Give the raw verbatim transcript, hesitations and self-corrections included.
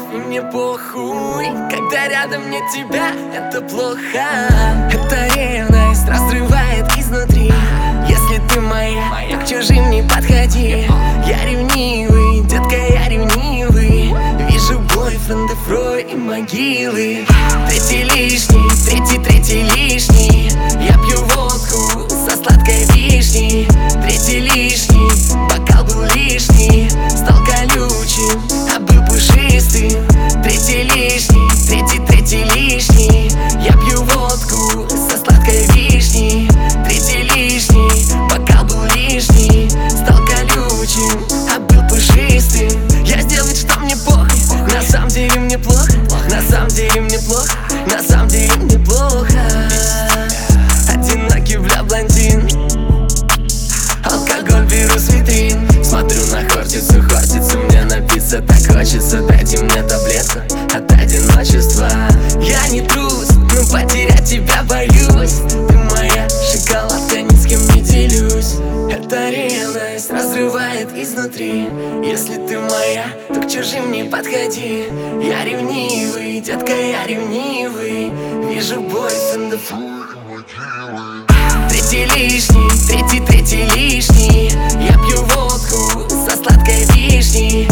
и мне похуй. Когда рядом нет тебя, это плохо. Это ревность разрывает изнутри. Если ты моя, так к чужим не подходи. Я ревнивый, детка, я ревнивый. Вижу бойфрендов рой и могилы. Третий лишний, третий, третий лишний. Я пью водку со сладкой вишней. Третий лишний, бокал был лишний. Стал колючим, а был пушистым. Третий лишний, третий, третий лишний. Я пью водку со сладкой вишней. Третий лишний, бокал был лишний. Стал колючим, а был пушистым. Я сделал вид, что мне похуй. На самом деле мне плохо. На самом деле мне плохо. На самом деле мне плохо. Одинокий, бля, блондин. Алкоголь беру с витрин. Смотрю на хортицу, хортицу. Мне напиться так хочется. Дайте мне таблетку от одиночества. Я не трус, но потерять тебя боюсь. Ты моя шоколадка, ни с кем не делюсь. Эта ревность разрывает изнутри. Если ты моя, то к чужим не подходи. Я ревнивый, детка, я ревнивый. Вижу бойфрендов. Третий лишний, третий, третий лишний. Я пью водку со сладкой вишней.